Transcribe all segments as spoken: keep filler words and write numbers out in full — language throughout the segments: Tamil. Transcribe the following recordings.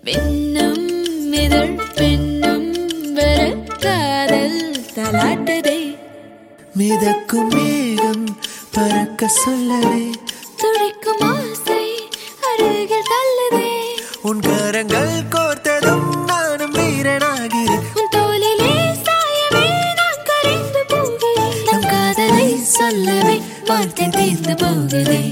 மின்னும் இதழ் பெண்ணும் வர காதல் தலாட்டதே மிதக்கும் மேகம் பறக்க சொல்லவே துடிக்கும் ஆசை அருகில் தள்ளுதே உன் கரங்கள் கோர்த்ததும் நானும் வீரனாகிறேன் உன் தோளிலே சாயவே நான் கரைந்து போகிறேன் நம் காதலை சொல்லவே வார்த்தை தீர்ந்து போகுதே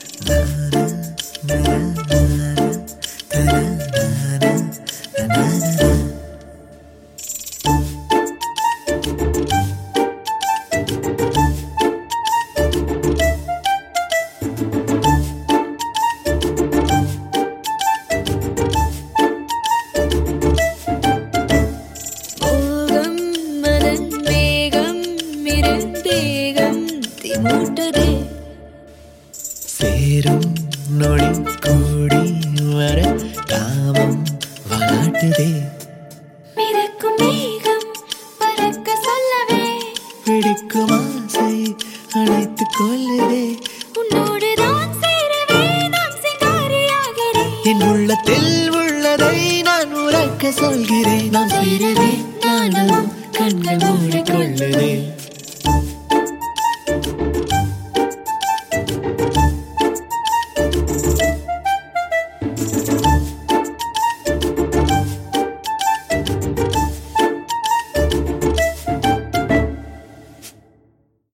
சேரும் நொடி கூடி வர காமம் வாட்டுதே மிதக்கும் மேகம் பறக்க சொல்லவே பிடிக்கும் ஆசை அழைத்துக் கொள்ளுதே உன்னோடுதான் சேரவே நான் சிங்காரியாகிறேன் என் உள்ளத்தில் உள்ளதை நான் உரைக்க சொல்கிறேன் நாம் சேரவே நானும் கண்கள் மூடிக்கொள்ளுதே